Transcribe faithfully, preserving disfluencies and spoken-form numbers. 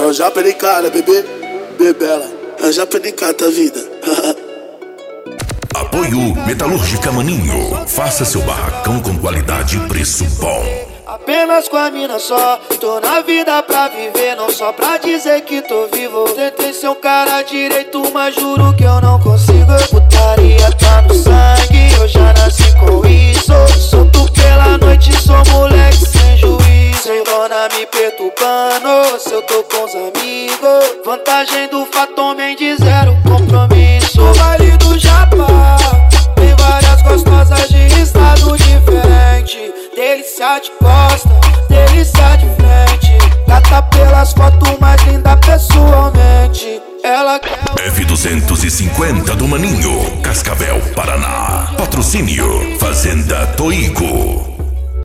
Eu já perdi cara, bebê, bebela. Eu já perdi cara da vida. Apoio Metalúrgica Maninho. Faça seu barracão com qualidade e preço bom. Apenas com a mina só, tô na vida pra viver, não só pra dizer que tô vivo. Tentei ser um cara direito, mas juro que eu não consigo. Putaria tá no sangue, eu já nasci com isso. Solto pela noite, sou moleque sem juízo. Sem dona me perturbando, se eu tô com os amigos. Vantagem do fato, homem de zero compromisso. O baile do Japa tem várias gostosas de estado diferente. Delícia de costa, delícia de frente. Gata pelas fotos, mais linda pessoalmente. Ela quer F duzentos e cinquenta do Maninho, Cascavel, Paraná. Patrocínio Fazenda Toigo.